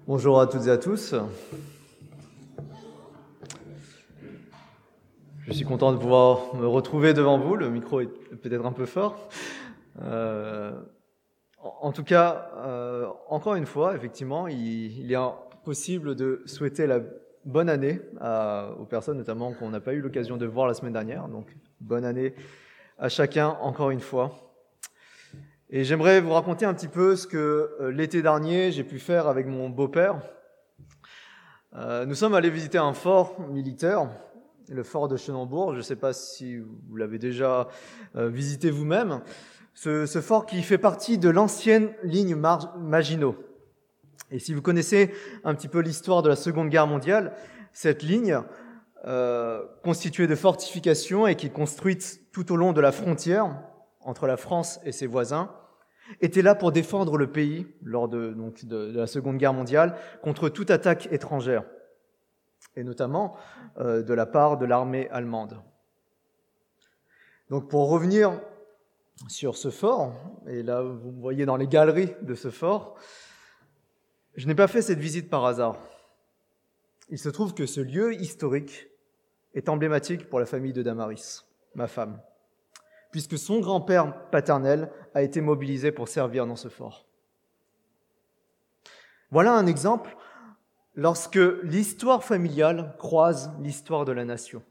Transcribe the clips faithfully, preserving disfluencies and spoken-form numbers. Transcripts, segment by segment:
Bonjour à toutes et à tous. Je suis content de pouvoir me retrouver devant vous. Le micro est peut-être un peu fort. Euh, en tout cas, euh, encore une fois, effectivement, il, il est possible de souhaiter la bonne année à, aux personnes notamment qu'on n'a pas eu l'occasion de voir la semaine dernière. Donc, bonne année à chacun, encore une fois. Et j'aimerais vous raconter un petit peu ce que euh, l'été dernier j'ai pu faire avec mon beau-père. Euh, nous sommes allés visiter un fort militaire, le fort de Chenambourg. Je ne sais pas si vous l'avez déjà euh, visité vous-même. Ce, ce fort qui fait partie de l'ancienne ligne Mar- Maginot. Et si vous connaissez un petit peu l'histoire de la Seconde Guerre mondiale, cette ligne, euh, constituée de fortifications et qui est construite tout au long de la frontière entre la France et ses voisins, était là pour défendre le pays lors de, donc, de, de la Seconde Guerre mondiale contre toute attaque étrangère, et notamment euh, de la part de l'armée allemande. Donc pour revenir sur ce fort, et là vous me voyez dans les galeries de ce fort, je n'ai pas fait cette visite par hasard. Il se trouve que ce lieu historique est emblématique pour la famille de Damaris, ma femme, puisque son grand-père paternel a été mobilisé pour servir dans ce fort. Voilà un exemple lorsque l'histoire familiale croise l'histoire de la nation.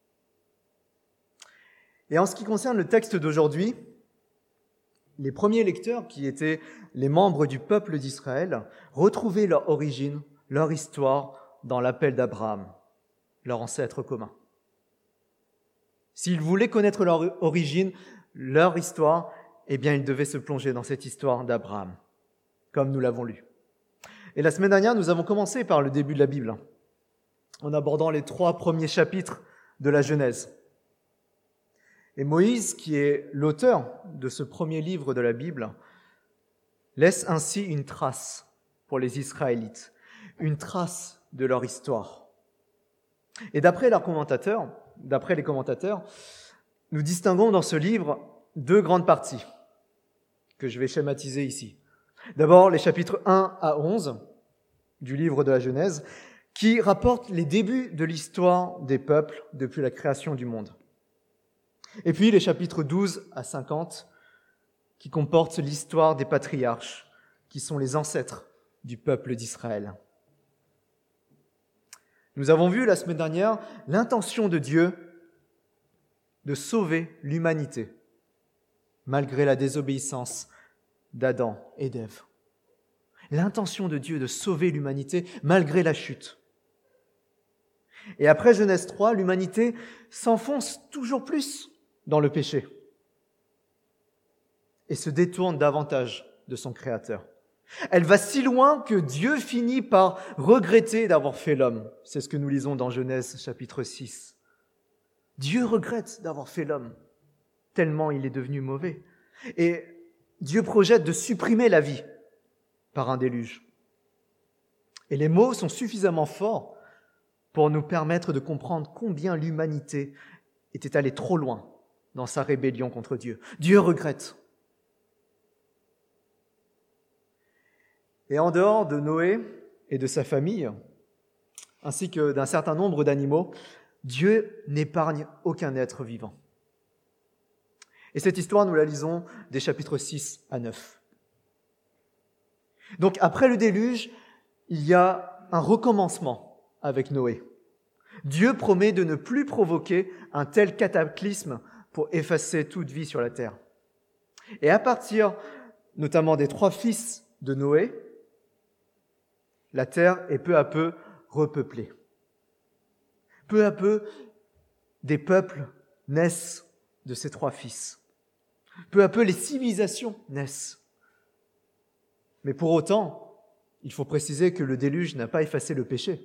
Et en ce qui concerne le texte d'aujourd'hui, les premiers lecteurs, qui étaient les membres du peuple d'Israël, retrouvaient leur origine, leur histoire dans l'appel d'Abraham, leur ancêtre commun. S'ils voulaient connaître leur origine, leur histoire, eh bien, ils devaient se plonger dans cette histoire d'Abraham, comme nous l'avons lu. Et la semaine dernière, nous avons commencé par le début de la Bible, en abordant les trois premiers chapitres de la Genèse. Et Moïse, qui est l'auteur de ce premier livre de la Bible, laisse ainsi une trace pour les Israélites, une trace de leur histoire. Et d'après leurs commentateurs, D'après les commentateurs, nous distinguons dans ce livre deux grandes parties que je vais schématiser ici. D'abord, les chapitres un à onze du livre de la Genèse, qui rapportent les débuts de l'histoire des peuples depuis la création du monde. Et puis les chapitres douze à cinquante, qui comportent l'histoire des patriarches, qui sont les ancêtres du peuple d'Israël. Nous avons vu la semaine dernière l'intention de Dieu de sauver l'humanité, malgré la désobéissance d'Adam et d'Ève. L'intention de Dieu de sauver l'humanité, malgré la chute. Et après Genèse trois, l'humanité s'enfonce toujours plus dans le péché et se détourne davantage de son Créateur. Elle va si loin que Dieu finit par regretter d'avoir fait l'homme. C'est ce que nous lisons dans Genèse chapitre six. Dieu regrette d'avoir fait l'homme, tellement il est devenu mauvais. Et Dieu projette de supprimer la vie par un déluge. Et les mots sont suffisamment forts pour nous permettre de comprendre combien l'humanité était allée trop loin dans sa rébellion contre Dieu. Dieu regrette. Et en dehors de Noé et de sa famille, ainsi que d'un certain nombre d'animaux, Dieu n'épargne aucun être vivant. Et cette histoire, nous la lisons des chapitres six à neuf. Donc, après le déluge, il y a un recommencement avec Noé. Dieu promet de ne plus provoquer un tel cataclysme pour effacer toute vie sur la terre. Et à partir notamment des trois fils de Noé, la terre est peu à peu repeuplée. Peu à peu, des peuples naissent de ces trois fils. Peu à peu, les civilisations naissent. Mais pour autant, il faut préciser que le déluge n'a pas effacé le péché.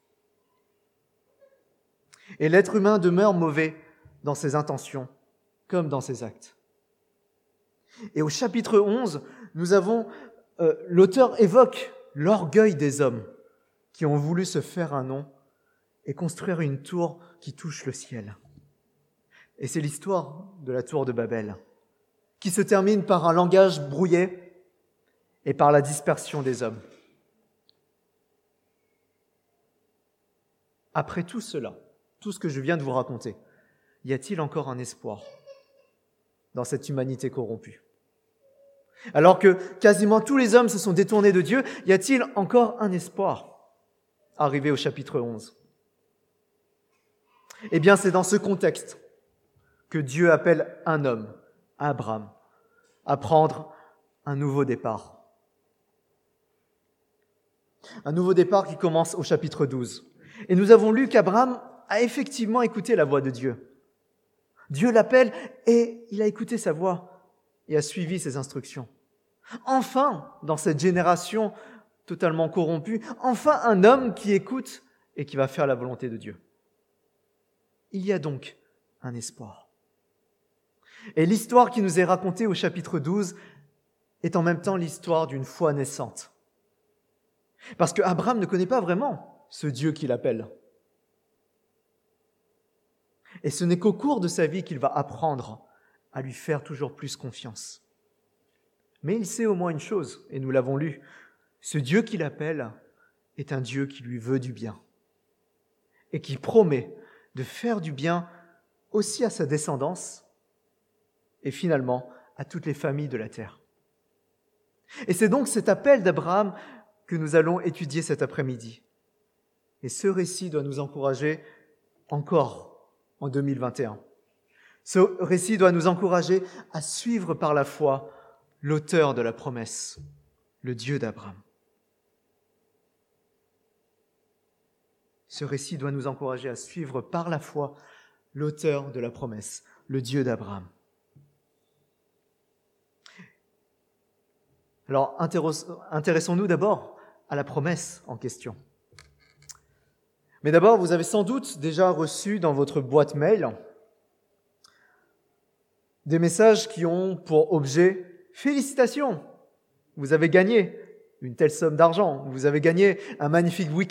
Et l'être humain demeure mauvais dans ses intentions comme dans ses actes. Et au chapitre onze, nous avons, euh, l'auteur évoque l'orgueil des hommes qui ont voulu se faire un nom et construire une tour qui touche le ciel. Et c'est l'histoire de la tour de Babel, qui se termine par un langage brouillé et par la dispersion des hommes. après tout cela, tout ce que je viens de vous raconter, y a-t-il encore un espoir dans cette humanité corrompue? Alors que quasiment tous les hommes se sont détournés de Dieu, y a-t-il encore un espoir? Arrivé au chapitre onze. Eh bien, c'est dans ce contexte que Dieu appelle un homme, Abraham, à prendre un nouveau départ. Un nouveau départ qui commence au chapitre douze. Et nous avons lu qu'Abraham a effectivement écouté la voix de Dieu. Dieu l'appelle et il a écouté sa voix et a suivi ses instructions. Enfin, dans cette génération totalement corrompue, enfin un homme qui écoute et qui va faire la volonté de Dieu. Il y a donc un espoir. Et l'histoire qui nous est racontée au chapitre douze est en même temps l'histoire d'une foi naissante. Parce que Abraham ne connaît pas vraiment ce Dieu qui l'appelle. Et ce n'est qu'au cours de sa vie qu'il va apprendre à lui faire toujours plus confiance. Mais il sait au moins une chose, et nous l'avons lu, ce Dieu qui l'appelle est un Dieu qui lui veut du bien et qui promet de faire du bien aussi à sa descendance et finalement à toutes les familles de la terre. Et c'est donc cet appel d'Abraham que nous allons étudier cet après-midi. Et ce récit doit nous encourager encore en deux mille vingt et un. Ce récit doit nous encourager à suivre par la foi l'auteur de la promesse, le Dieu d'Abraham. Ce récit doit nous encourager à suivre par la foi l'auteur de la promesse, le Dieu d'Abraham. Alors, intéressons-nous d'abord à la promesse en question. Mais d'abord, vous avez sans doute déjà reçu dans votre boîte mail des messages qui ont pour objet « Félicitations, vous avez gagné une telle somme d'argent, vous avez gagné un magnifique week-end ».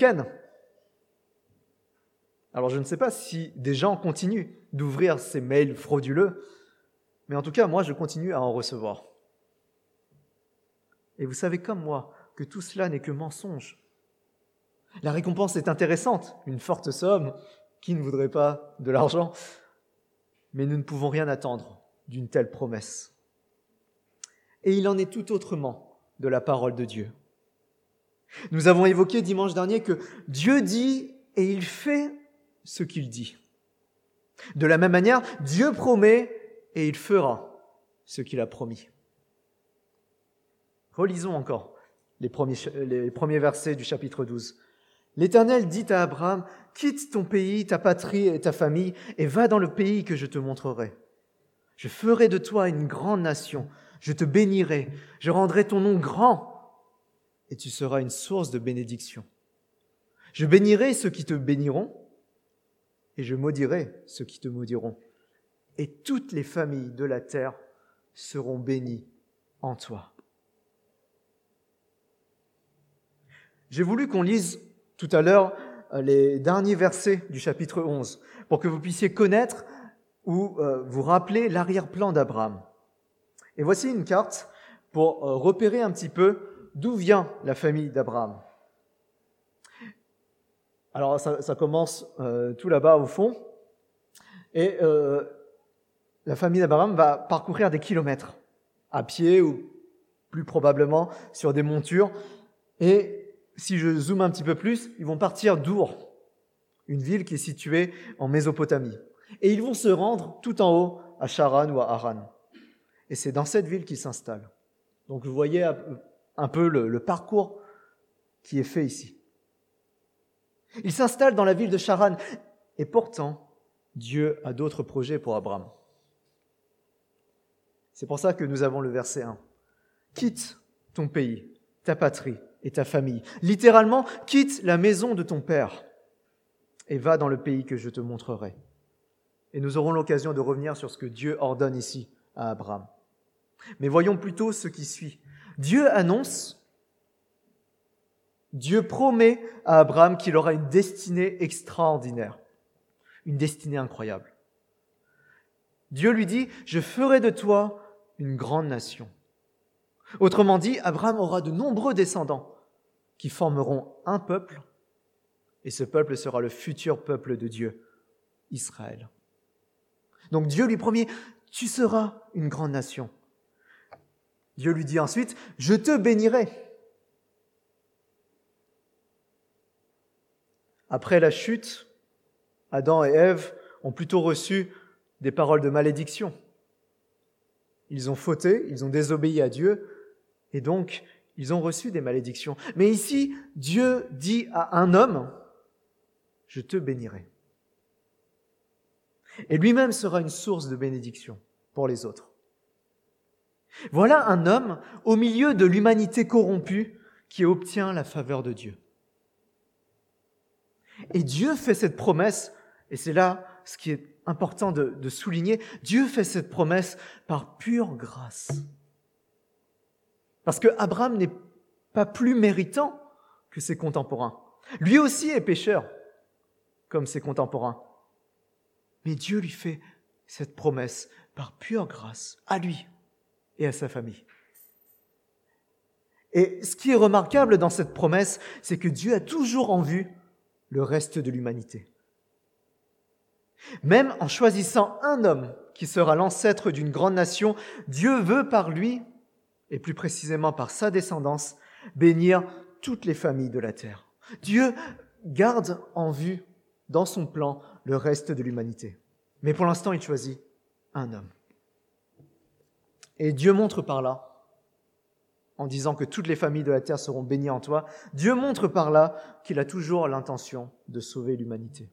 Alors, je ne sais pas si des gens continuent d'ouvrir ces mails frauduleux, mais en tout cas, moi, je continue à en recevoir. Et vous savez comme moi que tout cela n'est que mensonge. La récompense est intéressante, une forte somme, qui ne voudrait pas de l'argent, mais nous ne pouvons rien attendre d'une telle promesse. Et il en est tout autrement de la parole de Dieu. Nous avons évoqué dimanche dernier que Dieu dit et il fait ce qu'il dit. De la même manière, Dieu promet et il fera ce qu'il a promis. Relisons encore les premiers, les premiers versets du chapitre douze. L'Éternel dit à Abraham, « Quitte ton pays, ta patrie et ta famille, et va dans le pays que je te montrerai. Je ferai de toi une grande nation, je te bénirai, je rendrai ton nom grand, et tu seras une source de bénédiction. Je bénirai ceux qui te béniront, et je maudirai ceux qui te maudiront. Et toutes les familles de la terre seront bénies en toi. » J'ai voulu qu'on lise tout à l'heure les derniers versets du chapitre onze pour que vous puissiez connaître ou euh, vous rappeler l'arrière-plan d'Abraham. Et voici une carte pour euh, repérer un petit peu d'où vient la famille d'Abraham. Alors ça, ça commence euh, tout là-bas au fond et euh, la famille d'Abraham va parcourir des kilomètres à pied ou plus probablement sur des montures. Et si je zoome un petit peu plus, ils vont partir d'Our, une ville qui est située en Mésopotamie. Et ils vont se rendre tout en haut à Charan ou à Haran. Et c'est dans cette ville qu'ils s'installent. Donc vous voyez un peu le, le parcours qui est fait ici. Ils s'installent dans la ville de Charan. Et pourtant, Dieu a d'autres projets pour Abraham. C'est pour ça que nous avons le verset un. « Quitte ton pays, ta patrie, et ta famille. » Littéralement, quitte la maison de ton père et va dans le pays que je te montrerai. Et nous aurons l'occasion de revenir sur ce que Dieu ordonne ici à Abraham. Mais voyons plutôt ce qui suit. Dieu annonce, Dieu promet à Abraham qu'il aura une destinée extraordinaire, une destinée incroyable. Dieu lui dit, « Je ferai de toi une grande nation. » Autrement dit, Abraham aura de nombreux descendants qui formeront un peuple Et ce peuple sera le futur peuple de Dieu, Israël. Donc Dieu lui promet, tu seras une grande nation. Dieu lui dit ensuite, je te bénirai. Après la chute, Adam et Ève ont plutôt reçu des paroles de malédiction. Ils ont fauté, ils ont désobéi à Dieu, et donc ils ont reçu des malédictions. Mais ici, Dieu dit à un homme, je te bénirai. Et lui-même sera une source de bénédiction pour les autres. Voilà un homme au milieu de l'humanité corrompue qui obtient la faveur de Dieu. Et Dieu fait cette promesse, et c'est là ce qui est important de, de souligner, Dieu fait cette promesse par pure grâce. Parce que Abraham n'est pas plus méritant que ses contemporains. Lui aussi est pécheur, comme ses contemporains. Mais Dieu lui fait cette promesse par pure grâce, à lui et à sa famille. Et ce qui est remarquable dans cette promesse, c'est que Dieu a toujours en vue le reste de l'humanité. Même en choisissant un homme qui sera l'ancêtre d'une grande nation, Dieu veut par lui, et plus précisément par sa descendance, bénir toutes les familles de la terre. Dieu garde en vue, dans son plan, le reste de l'humanité. Mais pour l'instant, il choisit un homme. Et Dieu montre par là, en disant que toutes les familles de la terre seront bénies en toi, Dieu montre par là qu'il a toujours l'intention de sauver l'humanité.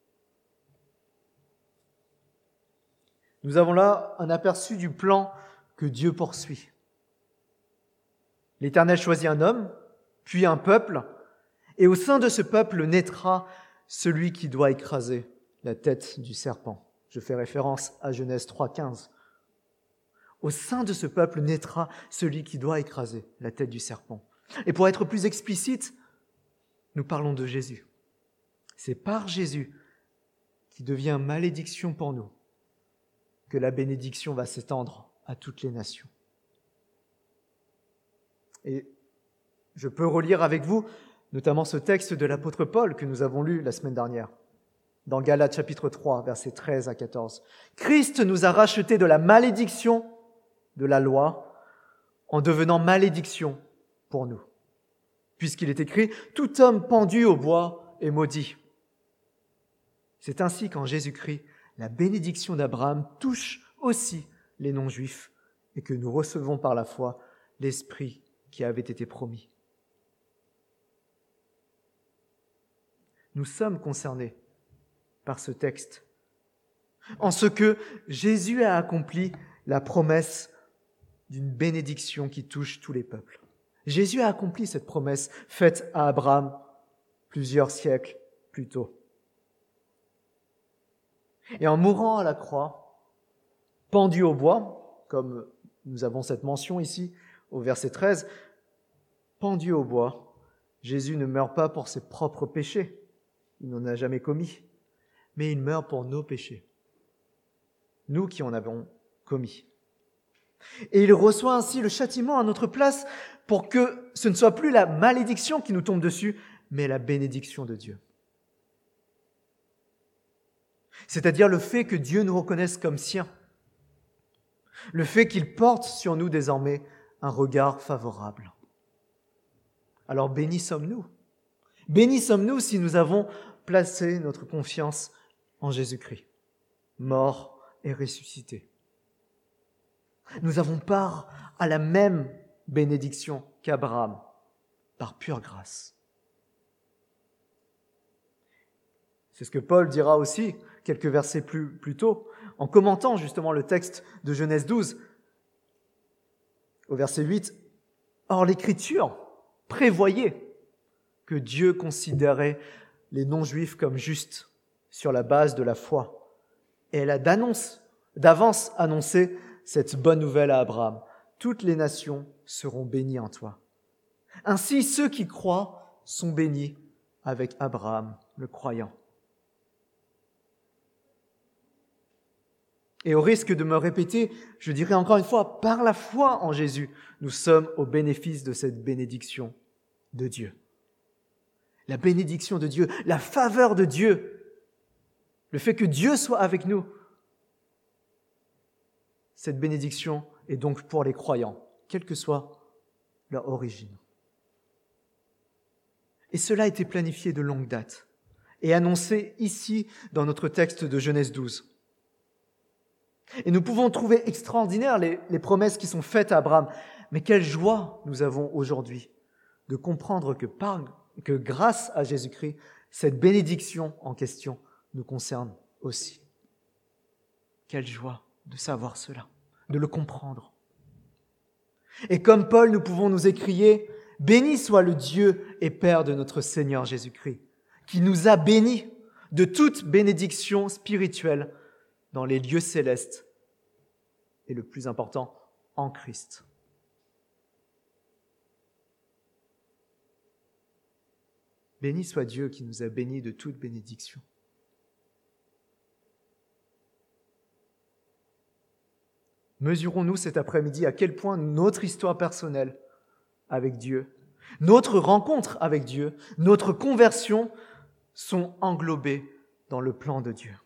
Nous avons là un aperçu du plan que Dieu poursuit. L'Éternel choisit un homme, puis un peuple, et au sein de ce peuple naîtra celui qui doit écraser la tête du serpent. Je fais référence à Genèse trois quinze. Au sein de ce peuple naîtra celui qui doit écraser la tête du serpent. Et pour être plus explicite, nous parlons de Jésus. C'est par Jésus qui devient malédiction pour nous que la bénédiction va s'étendre à toutes les nations. Et je peux relire avec vous notamment ce texte de l'apôtre Paul que nous avons lu la semaine dernière, dans Galates chapitre trois, versets treize à quatorze. « Christ nous a rachetés de la malédiction de la loi en devenant malédiction pour nous. Puisqu'il est écrit, tout homme pendu au bois est maudit. C'est ainsi qu'en Jésus-Christ, la bénédiction d'Abraham touche aussi les non-juifs et que nous recevons par la foi l'Esprit qui avait été promis. Nous sommes concernés par ce texte en ce que Jésus a accompli la promesse d'une bénédiction qui touche tous les peuples. Jésus a accompli cette promesse faite à Abraham plusieurs siècles plus tôt. Et en mourant à la croix, pendu au bois, comme nous avons cette mention ici au verset treize, pendu au bois, Jésus ne meurt pas pour ses propres péchés, il n'en a jamais commis, mais il meurt pour nos péchés, nous qui en avons commis. Et il reçoit ainsi le châtiment à notre place pour que ce ne soit plus la malédiction qui nous tombe dessus, mais la bénédiction de Dieu. C'est-à-dire le fait que Dieu nous reconnaisse comme siens, le fait qu'il porte sur nous désormais un regard favorable. Alors bénis sommes-nous. Bénis sommes-nous si nous avons placé notre confiance en Jésus-Christ, mort et ressuscité. Nous avons part à la même bénédiction qu'Abraham, par pure grâce. C'est ce que Paul dira aussi quelques versets plus, plus tôt, en commentant justement le texte de Genèse douze, au verset huit. « Or l'Écriture prévoyait que Dieu considérait les non-juifs comme justes sur la base de la foi. Et elle a d'annonce, d'avance annoncé cette bonne nouvelle à Abraham. Toutes les nations seront bénies en toi. Ainsi, ceux qui croient sont bénis avec Abraham, le croyant. » Et au risque de me répéter, je dirais encore une fois, par la foi en Jésus, nous sommes au bénéfice de cette bénédiction de Dieu. la bénédiction de Dieu, la faveur de Dieu, le fait que Dieu soit avec nous. Cette bénédiction est donc pour les croyants, quelle que soit leur origine. Et cela a été planifié de longue date et annoncé ici dans notre texte de Genèse douze. Et nous pouvons trouver extraordinaires les, les promesses qui sont faites à Abraham, mais quelle joie nous avons aujourd'hui de comprendre que, par, que grâce à Jésus-Christ, cette bénédiction en question nous concerne aussi. Quelle joie de savoir cela, de le comprendre. Et comme Paul, nous pouvons nous écrier « Béni soit le Dieu et Père de notre Seigneur Jésus-Christ, qui nous a bénis de toute bénédiction spirituelle dans les lieux célestes et le plus important, en Christ. » Béni soit Dieu qui nous a bénis de toute bénédiction. Mesurons-nous cet après-midi à quel point notre histoire personnelle avec Dieu, notre rencontre avec Dieu, notre conversion sont englobées dans le plan de Dieu.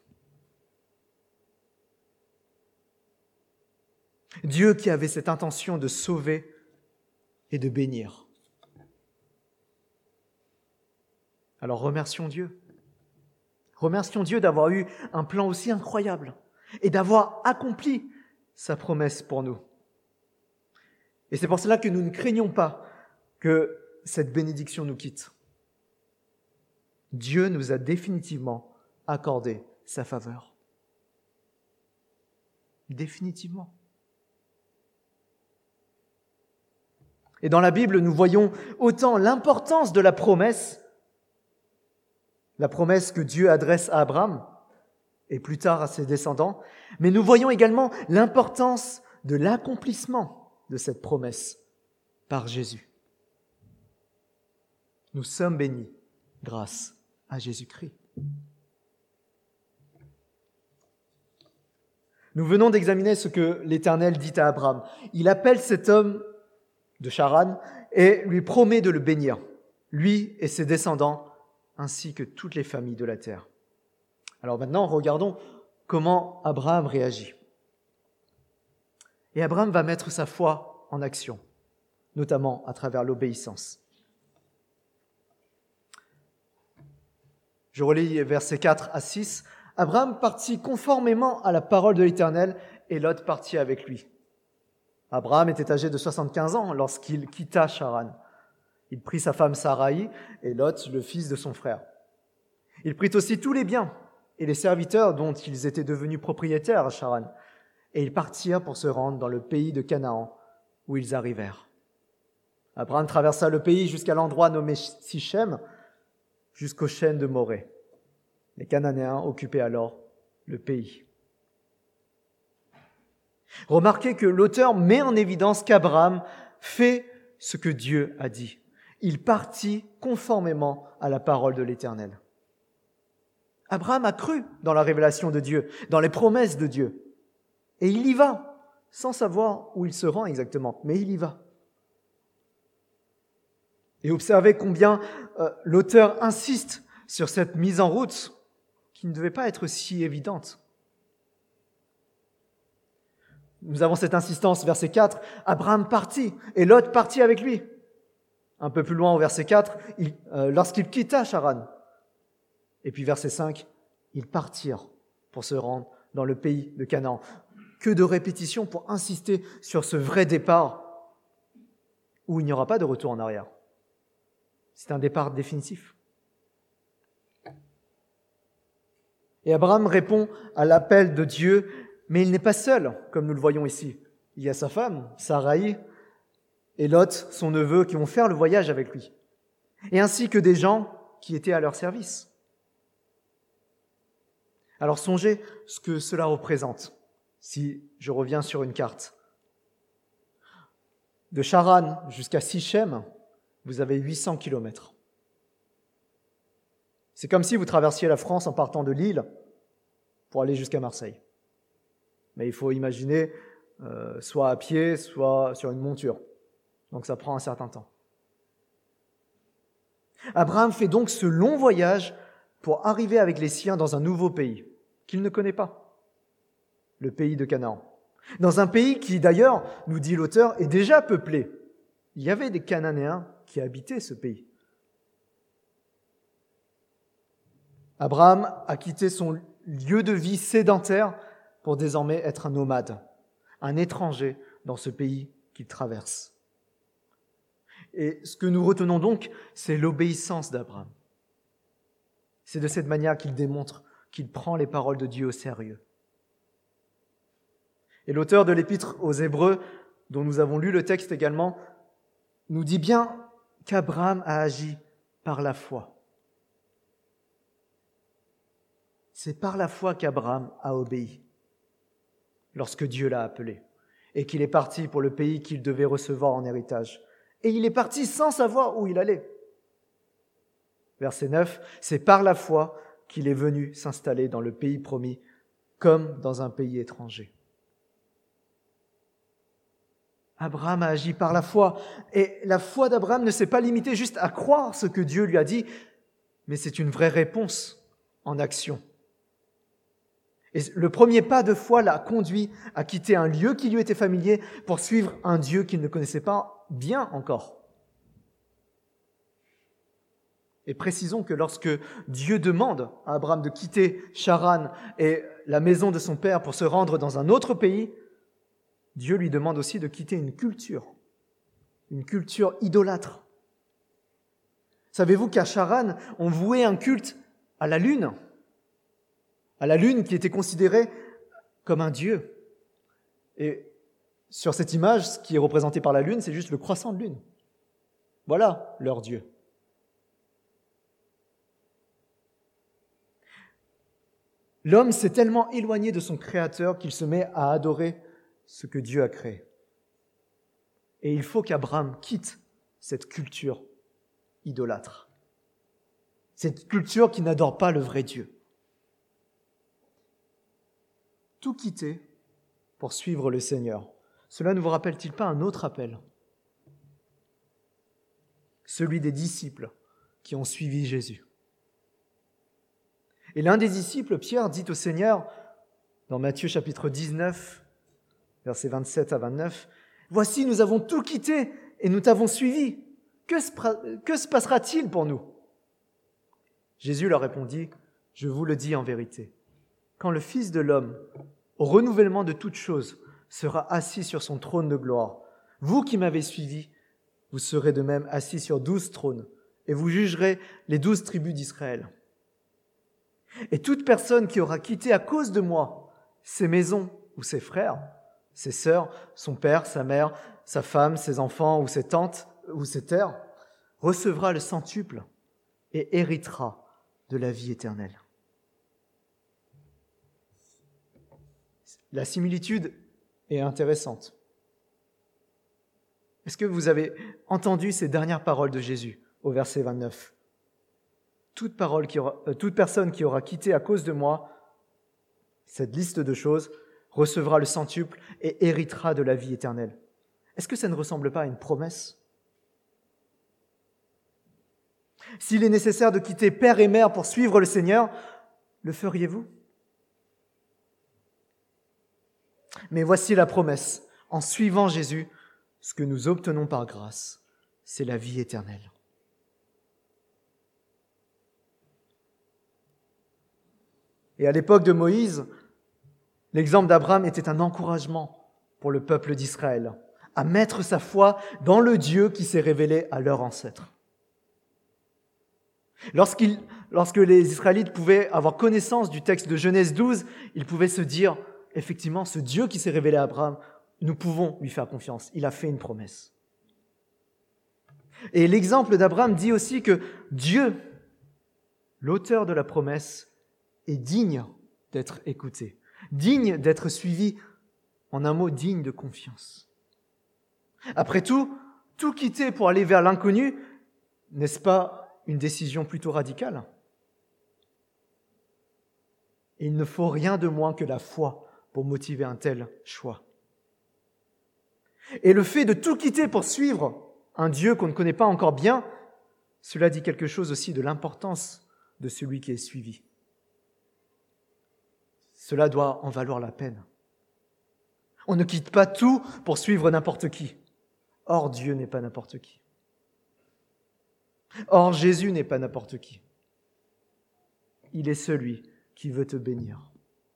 Dieu qui avait cette intention de sauver et de bénir. Alors remercions Dieu. Remercions Dieu d'avoir eu un plan aussi incroyable et d'avoir accompli sa promesse pour nous. Et c'est pour cela que nous ne craignons pas que cette bénédiction nous quitte. Dieu nous a définitivement accordé sa faveur. Définitivement. Et dans la Bible, nous voyons autant l'importance de la promesse, la promesse que Dieu adresse à Abraham, et plus tard à ses descendants, mais nous voyons également l'importance de l'accomplissement de cette promesse par Jésus. Nous sommes bénis grâce à Jésus-Christ. Nous venons d'examiner ce que l'Éternel dit à Abraham. Il appelle cet homme de Charan et lui promet de le bénir, lui et ses descendants, ainsi que toutes les familles de la terre. Alors maintenant, regardons comment Abraham réagit. Et Abraham va mettre sa foi en action, notamment à travers l'obéissance. Je relis versets quatre à six. Abraham partit conformément à la parole de l'Éternel et Lot partit avec lui. Abraham était âgé de soixante-quinze ans lorsqu'il quitta Charan. Il prit sa femme Saraï et Lot, le fils de son frère. Il prit aussi tous les biens et les serviteurs dont ils étaient devenus propriétaires à Charan, et ils partirent pour se rendre dans le pays de Canaan, où ils arrivèrent. Abraham traversa le pays jusqu'à l'endroit nommé Sichem, jusqu'aux chênes de Morée. Les Cananéens occupaient alors le pays. Remarquez que l'auteur met en évidence qu'Abraham fait ce que Dieu a dit. Il partit conformément à la parole de l'Éternel. Abraham a cru dans la révélation de Dieu, dans les promesses de Dieu. Et il y va, sans savoir où il se rend exactement, mais il y va. Et observez combien euh, l'auteur insiste sur cette mise en route qui ne devait pas être si évidente. Nous avons cette insistance, verset quatre, Abraham partit et Lot partit avec lui. Un peu plus loin au verset quatre, il, euh, lorsqu'il quitta Charan. Et puis verset cinq, ils partirent pour se rendre dans le pays de Canaan. Que de répétitions pour insister sur ce vrai départ où il n'y aura pas de retour en arrière. C'est un départ définitif. Et Abraham répond à l'appel de Dieu, mais il n'est pas seul, comme nous le voyons ici. Il y a sa femme, Saraï, et Lot, son neveu, qui vont faire le voyage avec lui, et ainsi que des gens qui étaient à leur service. Alors songez ce que cela représente, si je reviens sur une carte. De Charan jusqu'à Sichem, vous avez huit cents kilomètres. C'est comme si vous traversiez la France en partant de Lille pour aller jusqu'à Marseille. Mais il faut imaginer euh, soit à pied, soit sur une monture. Donc ça prend un certain temps. Abraham fait donc ce long voyage pour arriver avec les siens dans un nouveau pays qu'il ne connaît pas, le pays de Canaan. Dans un pays qui, d'ailleurs, nous dit l'auteur, est déjà peuplé. Il y avait des Cananéens qui habitaient ce pays. Abraham a quitté son lieu de vie sédentaire pour désormais être un nomade, un étranger dans ce pays qu'il traverse. Et ce que nous retenons donc, c'est l'obéissance d'Abraham. C'est de cette manière qu'il démontre qu'il prend les paroles de Dieu au sérieux. Et l'auteur de l'Épître aux Hébreux, dont nous avons lu le texte également, nous dit bien qu'Abraham a agi par la foi. C'est par la foi qu'Abraham a obéi lorsque Dieu l'a appelé et qu'il est parti pour le pays qu'il devait recevoir en héritage. Et il est parti sans savoir où il allait. Verset neuf, c'est par la foi qu'il est venu s'installer dans le pays promis comme dans un pays étranger. Abraham a agi par la foi. Et la foi d'Abraham ne s'est pas limitée juste à croire ce que Dieu lui a dit, mais c'est une vraie réponse en action. Et le premier pas de foi l'a conduit à quitter un lieu qui lui était familier pour suivre un Dieu qu'il ne connaissait pas bien encore. Et précisons que lorsque Dieu demande à Abraham de quitter Charan et la maison de son père pour se rendre dans un autre pays, Dieu lui demande aussi de quitter une culture, une culture idolâtre. Savez-vous qu'à Charan, on vouait un culte à la lune, à la lune qui était considérée comme un dieu. Et sur cette image, ce qui est représenté par la lune, c'est juste le croissant de lune. Voilà leur dieu. L'homme s'est tellement éloigné de son Créateur qu'il se met à adorer ce que Dieu a créé. Et il faut qu'Abraham quitte cette culture idolâtre, cette culture qui n'adore pas le vrai Dieu. Tout quitter pour suivre le Seigneur. Cela ne vous rappelle-t-il pas un autre appel ? Celui des disciples qui ont suivi Jésus. Et l'un des disciples, Pierre, dit au Seigneur, dans Matthieu chapitre dix-neuf, versets vingt-sept à vingt-neuf, « Voici, nous avons tout quitté et nous t'avons suivi. Que se, que se passera-t-il pour nous ?» Jésus leur répondit, « Je vous le dis en vérité, quand le Fils de l'homme, au renouvellement de toutes choses, sera assis sur son trône de gloire, vous qui m'avez suivi, vous serez de même assis sur douze trônes, et vous jugerez les douze tribus d'Israël. Et toute personne qui aura quitté à cause de moi ses maisons ou ses frères, ses sœurs, son père, sa mère, sa femme, ses enfants ou ses tantes ou ses terres, recevra le centuple et héritera de la vie éternelle. » La similitude est intéressante. Est-ce que vous avez entendu ces dernières paroles de Jésus au verset vingt-neuf ? Toute, parole qui aura, euh, toute personne qui aura quitté à cause de moi cette liste de choses recevra le centuple et héritera de la vie éternelle. Est-ce que ça ne ressemble pas à une promesse ? S'il est nécessaire de quitter père et mère pour suivre le Seigneur, le feriez-vous ? Mais voici la promesse. En suivant Jésus, ce que nous obtenons par grâce, c'est la vie éternelle. Et à l'époque de Moïse, l'exemple d'Abraham était un encouragement pour le peuple d'Israël à mettre sa foi dans le Dieu qui s'est révélé à leurs ancêtres. Lorsqu'ils, lorsque les Israélites pouvaient avoir connaissance du texte de Genèse douze, ils pouvaient se dire, effectivement, ce Dieu qui s'est révélé à Abraham, nous pouvons lui faire confiance. Il a fait une promesse. Et l'exemple d'Abraham dit aussi que Dieu, l'auteur de la promesse, est digne d'être écouté, digne d'être suivi, en un mot, digne de confiance. Après tout, tout quitter pour aller vers l'inconnu, n'est-ce pas une décision plutôt radicale ? Et il ne faut rien de moins que la foi pour motiver un tel choix. Et le fait de tout quitter pour suivre un Dieu qu'on ne connaît pas encore bien cela dit quelque chose aussi de l'importance de celui qui est suivi. Cela doit en valoir la peine. On ne quitte pas tout pour suivre n'importe qui. Or, Dieu n'est pas n'importe qui. Or, Jésus n'est pas n'importe qui. Il est celui qui veut te bénir.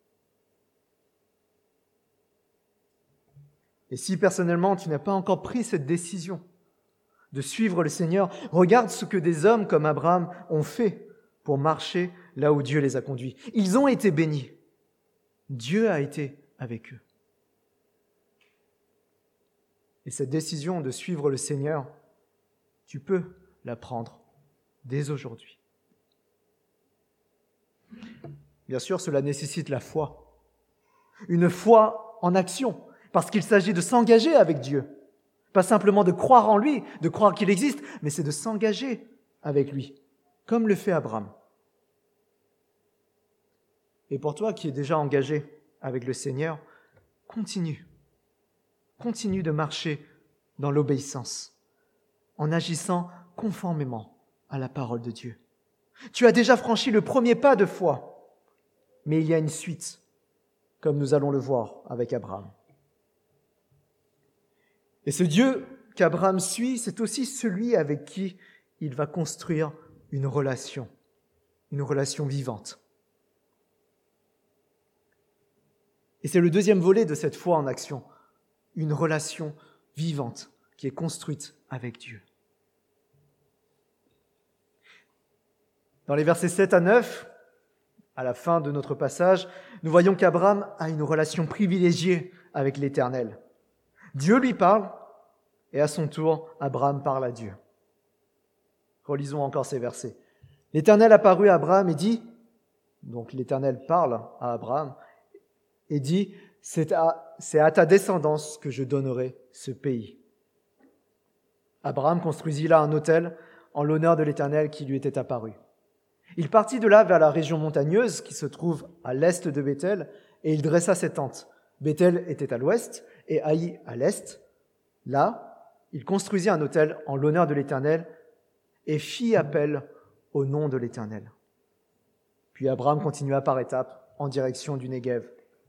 Et si personnellement tu n'as pas encore pris cette décision de suivre le Seigneur, regarde ce que des hommes comme Abraham ont fait pour marcher là où Dieu les a conduits. Ils ont été bénis. Dieu a été avec eux. Et cette décision de suivre le Seigneur, tu peux la prendre dès aujourd'hui. Bien sûr, cela nécessite la foi. Une foi en action, parce qu'il s'agit de s'engager avec Dieu. Pas simplement de croire en lui, de croire qu'il existe, mais c'est de s'engager avec lui, comme le fait Abraham. Et pour toi qui es déjà engagé avec le Seigneur, continue. Continue de marcher dans l'obéissance, en agissant conformément à la parole de Dieu. Tu as déjà franchi le premier pas de foi, mais il y a une suite, comme nous allons le voir avec Abraham. Et ce Dieu qu'Abraham suit, c'est aussi celui avec qui il va construire une relation, une relation vivante. Et c'est le deuxième volet de cette foi en action, une relation vivante qui est construite avec Dieu. Dans les versets sept à neuf, à la fin de notre passage, nous voyons qu'Abraham a une relation privilégiée avec l'Éternel. Dieu lui parle, et à son tour, Abraham parle à Dieu. Relisons encore ces versets. L'Éternel apparut à Abraham et dit, donc l'Éternel parle à Abraham, et dit, c'est à, c'est à ta descendance que je donnerai ce pays. Abraham construisit là un autel en l'honneur de l'Éternel qui lui était apparu. Il partit de là vers la région montagneuse qui se trouve à l'est de Béthel, et il dressa ses tentes. Béthel était à l'ouest et Haï à l'est. Là, il construisit un autel en l'honneur de l'Éternel et fit appel au nom de l'Éternel. Puis Abraham continua par étapes en direction du Néguev.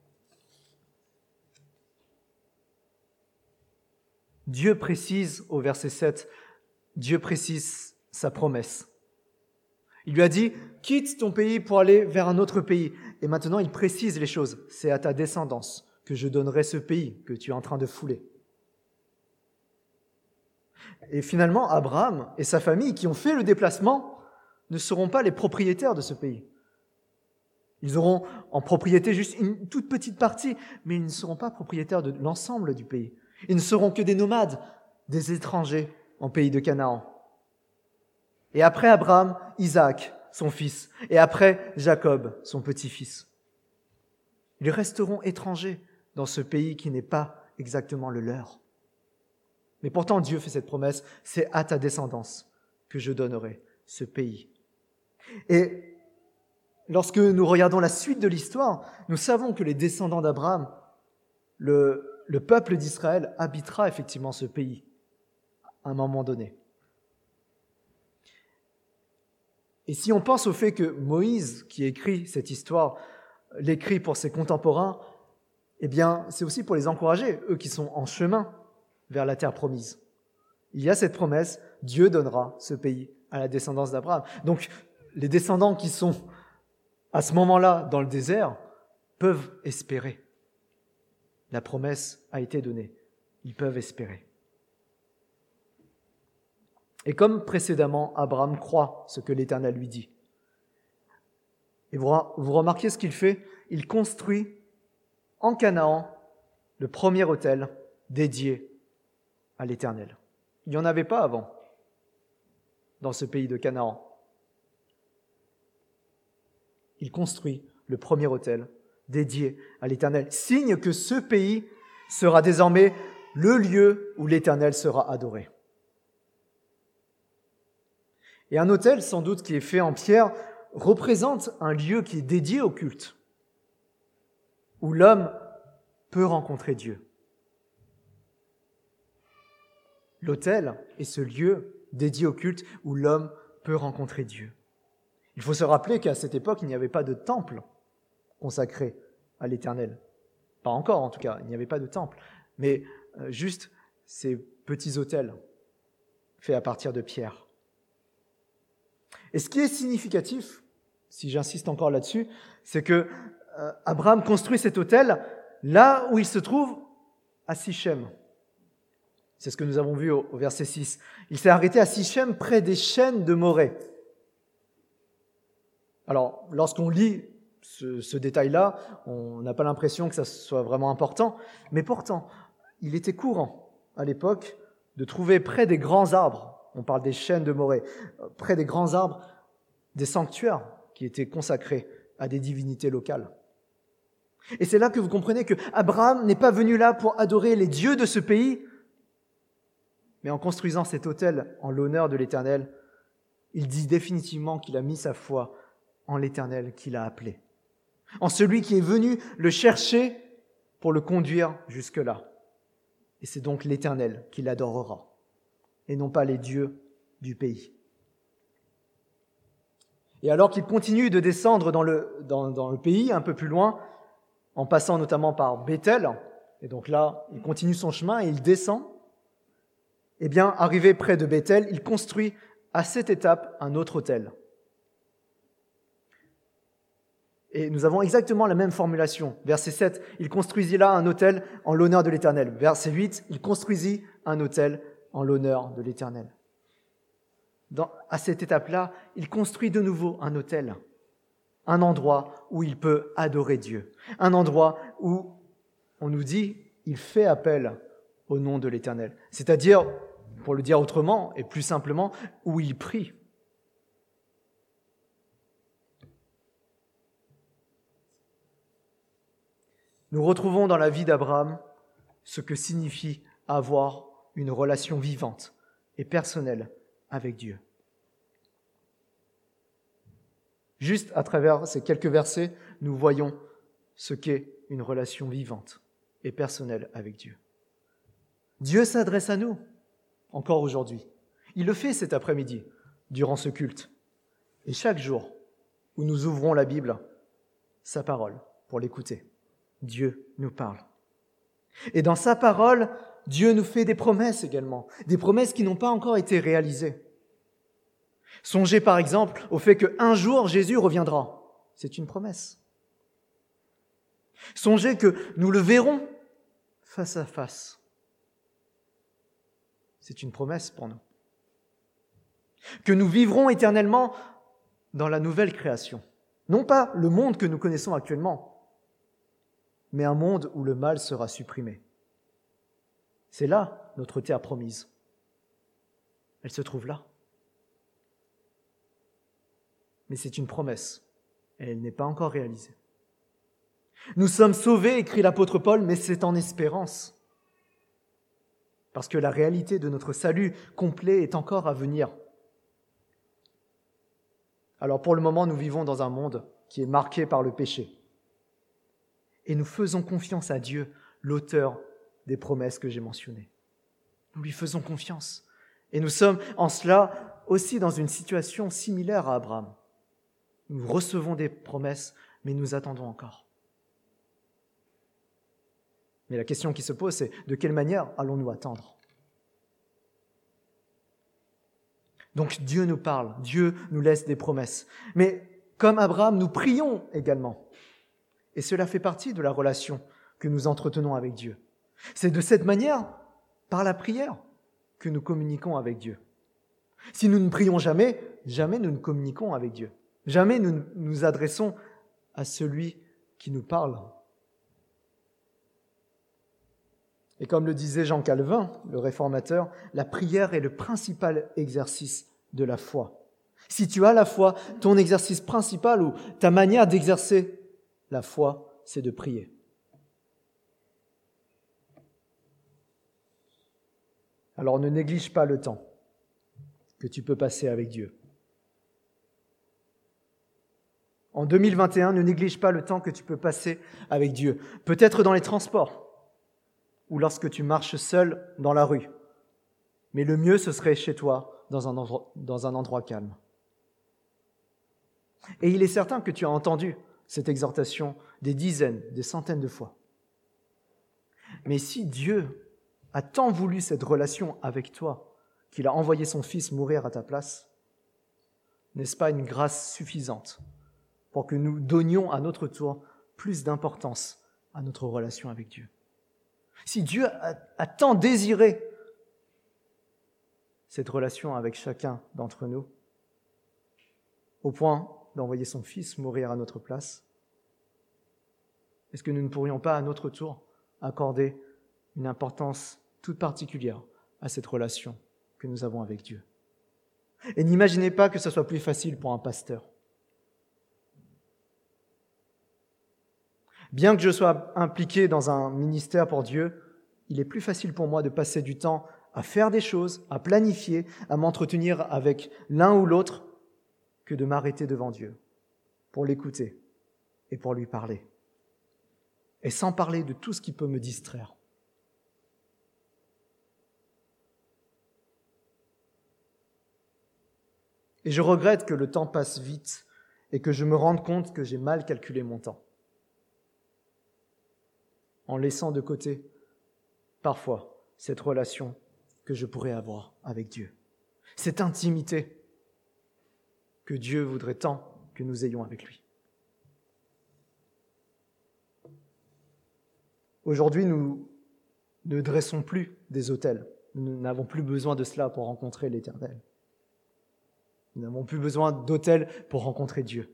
Dieu précise au verset sept, Dieu précise sa promesse. Il lui a dit, quitte ton pays pour aller vers un autre pays. Et maintenant, il précise les choses. C'est à ta descendance que je donnerai ce pays que tu es en train de fouler. Et finalement, Abraham et sa famille qui ont fait le déplacement ne seront pas les propriétaires de ce pays. Ils auront en propriété juste une toute petite partie, mais ils ne seront pas propriétaires de l'ensemble du pays. Ils ne seront que des nomades, des étrangers en pays de Canaan. Et après Abraham, Isaac, son fils, et après Jacob, son petit-fils. Ils resteront étrangers dans ce pays qui n'est pas exactement le leur. Mais pourtant, Dieu fait cette promesse, c'est à ta descendance que je donnerai ce pays. Et lorsque nous regardons la suite de l'histoire, nous savons que les descendants d'Abraham, le, le peuple d'Israël, habitera effectivement ce pays à un moment donné. Et si on pense au fait que Moïse, qui écrit cette histoire, l'écrit pour ses contemporains, eh bien, c'est aussi pour les encourager, eux qui sont en chemin vers la terre promise. Il y a cette promesse, Dieu donnera ce pays à la descendance d'Abraham. Donc, les descendants qui sont à ce moment-là dans le désert peuvent espérer. La promesse a été donnée. Ils peuvent espérer. Et comme précédemment, Abraham croit ce que l'Éternel lui dit. Et vous, vous remarquez ce qu'il fait? Il construit en Canaan le premier autel dédié à l'Éternel. Il n'y en avait pas avant dans ce pays de Canaan. Il construit le premier autel dédié à l'Éternel, signe que ce pays sera désormais le lieu où l'Éternel sera adoré. Et un autel, sans doute, qui est fait en pierre, représente un lieu qui est dédié au culte, où l'homme peut rencontrer Dieu. L'autel est ce lieu dédié au culte où l'homme peut rencontrer Dieu. Il faut se rappeler qu'à cette époque, il n'y avait pas de temple consacré à l'Éternel. Pas encore, en tout cas, il n'y avait pas de temple, mais euh, juste ces petits autels faits à partir de pierre. Et ce qui est significatif, si j'insiste encore là-dessus, c'est que euh, Abraham construit cet autel là où il se trouve à Sichem. C'est ce que nous avons vu au, au verset six. Il s'est arrêté à Sichem, près des chênes de Morée. Alors, lorsqu'on lit ce, ce détail-là, on n'a pas l'impression que ça soit vraiment important, mais pourtant, il était courant à l'époque de trouver près des grands arbres, on parle des chênes de Morée, près des grands arbres, des sanctuaires qui étaient consacrés à des divinités locales. Et c'est là que vous comprenez que Abraham n'est pas venu là pour adorer les dieux de ce pays, mais en construisant cet autel en l'honneur de l'Éternel, il dit définitivement qu'il a mis sa foi en l'Éternel qu'il a appelé, en celui qui est venu le chercher pour le conduire jusque-là. Et c'est donc l'Éternel qui l'adorera, et non pas les dieux du pays. Et alors qu'il continue de descendre dans le, dans, dans le pays, un peu plus loin, en passant notamment par Béthel, et donc là, il continue son chemin et il descend, eh bien, arrivé près de Béthel, il construit à cette étape un autre autel. Et nous avons exactement la même formulation. Verset sept, il construisit là un autel en l'honneur de l'Éternel. Verset huit, il construisit un autel en l'honneur de l'Éternel. Dans, à cette étape-là, il construit de nouveau un autel, un endroit où il peut adorer Dieu, un endroit où, on nous dit, il fait appel au nom de l'Éternel. C'est-à-dire, pour le dire autrement et plus simplement, où il prie. Nous retrouvons dans la vie d'Abraham ce que signifie avoir une relation vivante et personnelle avec Dieu. Juste à travers ces quelques versets, nous voyons ce qu'est une relation vivante et personnelle avec Dieu. Dieu s'adresse à nous, encore aujourd'hui. Il le fait cet après-midi, durant ce culte. Et chaque jour où nous ouvrons la Bible, sa parole, pour l'écouter, Dieu nous parle. Et dans sa parole, Dieu nous fait des promesses également, des promesses qui n'ont pas encore été réalisées. Songez par exemple au fait qu'un jour Jésus reviendra. C'est une promesse. Songez que nous le verrons face à face. C'est une promesse pour nous. Que nous vivrons éternellement dans la nouvelle création. Non pas le monde que nous connaissons actuellement, mais un monde où le mal sera supprimé. C'est là notre terre promise. Elle se trouve là. Mais c'est une promesse, et elle n'est pas encore réalisée. Nous sommes sauvés, écrit l'apôtre Paul, mais c'est en espérance. Parce que la réalité de notre salut complet est encore à venir. Alors pour le moment, nous vivons dans un monde qui est marqué par le péché. Et nous faisons confiance à Dieu, l'auteur des promesses que j'ai mentionnées. Nous lui faisons confiance. Et nous sommes en cela aussi dans une situation similaire à Abraham. Nous recevons des promesses, mais nous attendons encore. Mais la question qui se pose, c'est de quelle manière allons-nous attendre ? Donc Dieu nous parle, Dieu nous laisse des promesses. Mais comme Abraham, nous prions également. Et cela fait partie de la relation que nous entretenons avec Dieu. C'est de cette manière, par la prière, que nous communiquons avec Dieu. Si nous ne prions jamais, jamais nous ne communiquons avec Dieu. Jamais nous nous adressons à celui qui nous parle. Et comme le disait Jean Calvin, le réformateur, la prière est le principal exercice de la foi. Si tu as la foi, ton exercice principal ou ta manière d'exercer la foi, c'est de prier. Alors ne néglige pas le temps que tu peux passer avec Dieu. En deux mille vingt et un, ne néglige pas le temps que tu peux passer avec Dieu. Peut-être dans les transports ou lorsque tu marches seul dans la rue. Mais le mieux, ce serait chez toi, dans un endroit, dans un endroit calme. Et il est certain que tu as entendu cette exhortation des dizaines, des centaines de fois. Mais si Dieu a tant voulu cette relation avec toi qu'il a envoyé son Fils mourir à ta place, n'est-ce pas une grâce suffisante pour que nous donnions à notre tour plus d'importance à notre relation avec Dieu? Si Dieu a, a tant désiré cette relation avec chacun d'entre nous, au point d'envoyer son Fils mourir à notre place, est-ce que nous ne pourrions pas à notre tour accorder une importance toute particulière à cette relation que nous avons avec Dieu? Et n'imaginez pas que ce soit plus facile pour un pasteur. Bien que je sois impliqué dans un ministère pour Dieu, il est plus facile pour moi de passer du temps à faire des choses, à planifier, à m'entretenir avec l'un ou l'autre, que de m'arrêter devant Dieu pour l'écouter et pour lui parler. Et sans parler de tout ce qui peut me distraire. Et je regrette que le temps passe vite et que je me rende compte que j'ai mal calculé mon temps, en laissant de côté, parfois, cette relation que je pourrais avoir avec Dieu. Cette intimité que Dieu voudrait tant que nous ayons avec lui. Aujourd'hui, nous ne dressons plus des autels. Nous n'avons plus besoin de cela pour rencontrer l'Éternel. Nous n'avons plus besoin d'autels pour rencontrer Dieu.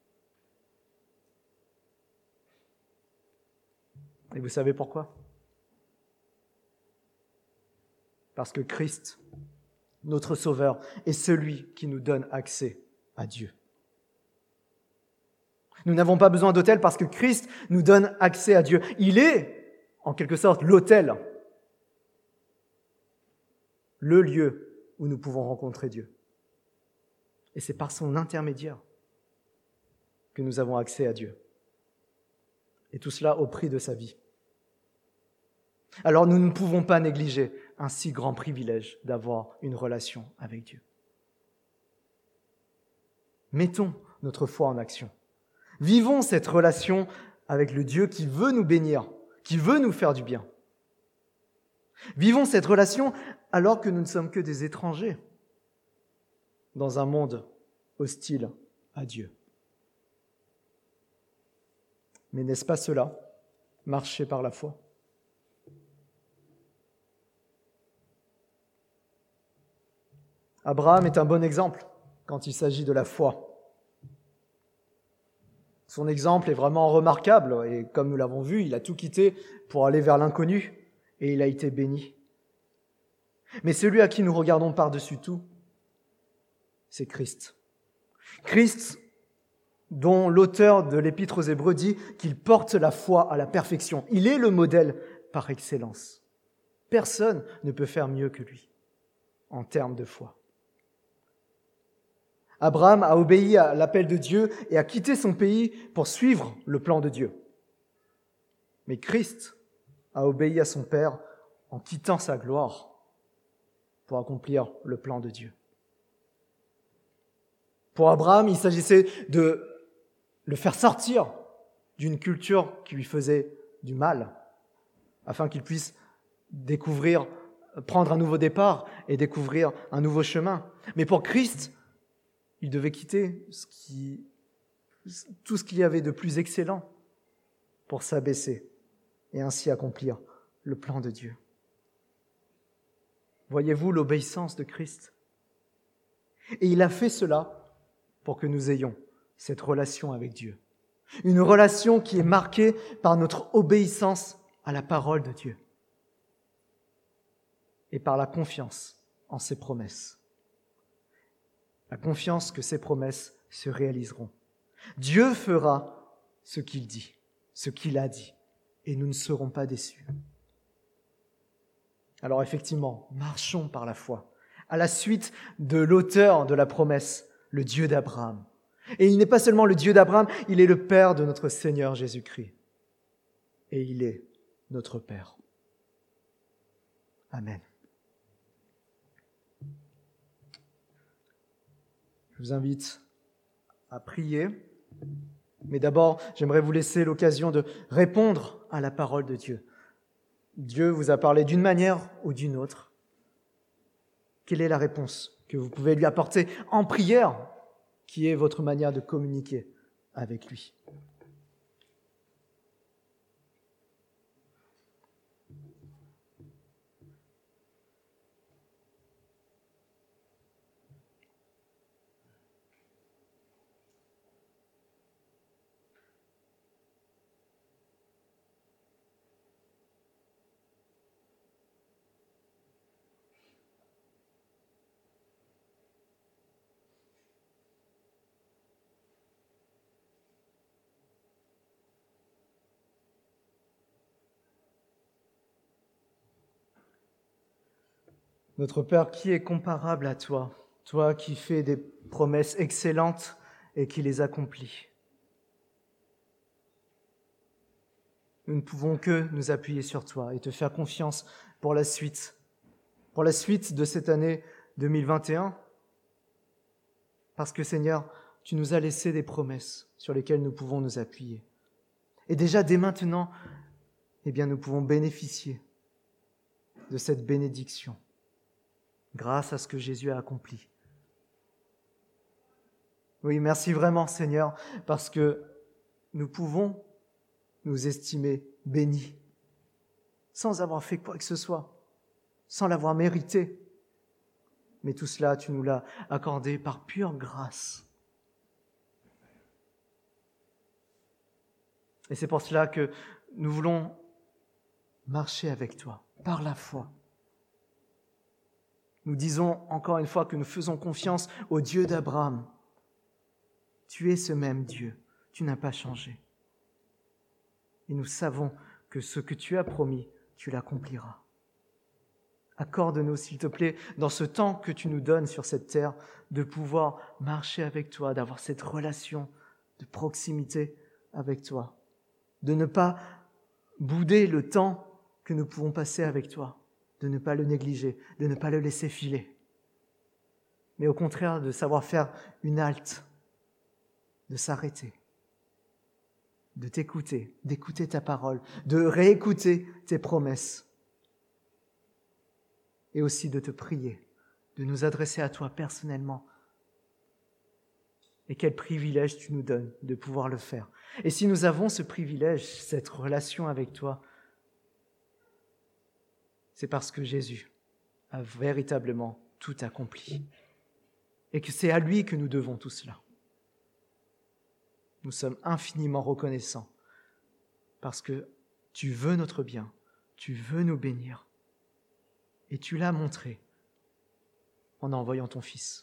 Et vous savez pourquoi ? Parce que Christ, notre Sauveur, est celui qui nous donne accès à Dieu. Nous n'avons pas besoin d'autel parce que Christ nous donne accès à Dieu. Il est, en quelque sorte, l'autel, le lieu où nous pouvons rencontrer Dieu. Et c'est par son intermédiaire que nous avons accès à Dieu. Et tout cela au prix de sa vie. Alors nous ne pouvons pas négliger un si grand privilège d'avoir une relation avec Dieu. Mettons notre foi en action. Vivons cette relation avec le Dieu qui veut nous bénir, qui veut nous faire du bien. Vivons cette relation alors que nous ne sommes que des étrangers dans un monde hostile à Dieu. Mais n'est-ce pas cela, marcher par la foi ? Abraham est un bon exemple quand il s'agit de la foi. Son exemple est vraiment remarquable et comme nous l'avons vu, il a tout quitté pour aller vers l'inconnu et il a été béni. Mais celui à qui nous regardons par-dessus tout, c'est Christ. Christ, dont l'auteur de l'Épître aux Hébreux dit qu'il porte la foi à la perfection. Il est le modèle par excellence. Personne ne peut faire mieux que lui en termes de foi. Abraham a obéi à l'appel de Dieu et a quitté son pays pour suivre le plan de Dieu. Mais Christ a obéi à son Père en quittant sa gloire pour accomplir le plan de Dieu. Pour Abraham, il s'agissait de le faire sortir d'une culture qui lui faisait du mal, afin qu'il puisse découvrir, prendre un nouveau départ et découvrir un nouveau chemin. Mais pour Christ, il devait quitter ce qui, tout ce qu'il y avait de plus excellent pour s'abaisser et ainsi accomplir le plan de Dieu. Voyez-vous l'obéissance de Christ ? Et il a fait cela pour que nous ayons cette relation avec Dieu. Une relation qui est marquée par notre obéissance à la parole de Dieu et par la confiance en ses promesses. La confiance que ses promesses se réaliseront. Dieu fera ce qu'il dit, ce qu'il a dit, et nous ne serons pas déçus. Alors effectivement, marchons par la foi, à la suite de l'auteur de la promesse, le Dieu d'Abraham. Et il n'est pas seulement le Dieu d'Abraham, il est le Père de notre Seigneur Jésus-Christ. Et il est notre Père. Amen. Je vous invite à prier. Mais d'abord, j'aimerais vous laisser l'occasion de répondre à la parole de Dieu. Dieu vous a parlé d'une manière ou d'une autre. Quelle est la réponse que vous pouvez lui apporter en prière, qui est votre manière de communiquer avec lui? Notre Père, qui est comparable à toi, toi qui fais des promesses excellentes et qui les accomplis? Nous ne pouvons que nous appuyer sur toi et te faire confiance pour la suite, pour la suite de cette année deux mille vingt et un, parce que Seigneur, tu nous as laissé des promesses sur lesquelles nous pouvons nous appuyer. Et déjà, dès maintenant, eh bien, nous pouvons bénéficier de cette bénédiction, grâce à ce que Jésus a accompli. Oui, merci vraiment, Seigneur, parce que nous pouvons nous estimer bénis, sans avoir fait quoi que ce soit, sans l'avoir mérité. Mais tout cela, tu nous l'as accordé par pure grâce. Et c'est pour cela que nous voulons marcher avec toi, par la foi. Nous disons encore une fois que nous faisons confiance au Dieu d'Abraham. Tu es ce même Dieu, tu n'as pas changé. Et nous savons que ce que tu as promis, tu l'accompliras. Accorde-nous, s'il te plaît, dans ce temps que tu nous donnes sur cette terre, de pouvoir marcher avec toi, d'avoir cette relation de proximité avec toi, de ne pas bouder le temps que nous pouvons passer avec toi, de ne pas le négliger, de ne pas le laisser filer, mais au contraire de savoir faire une halte, de s'arrêter, de t'écouter, d'écouter ta parole, de réécouter tes promesses, et aussi de te prier, de nous adresser à toi personnellement. Et quel privilège tu nous donnes de pouvoir le faire. Et si nous avons ce privilège, cette relation avec toi, c'est parce que Jésus a véritablement tout accompli. Et que c'est à lui que nous devons tout cela. Nous sommes infiniment reconnaissants parce que tu veux notre bien, tu veux nous bénir. Et tu l'as montré en envoyant ton Fils.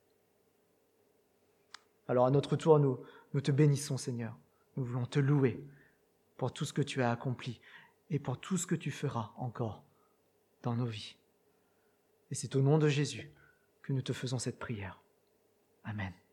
Alors à notre tour, nous, nous te bénissons, Seigneur. Nous voulons te louer pour tout ce que tu as accompli et pour tout ce que tu feras encore dans nos vies. Et c'est au nom de Jésus que nous te faisons cette prière. Amen.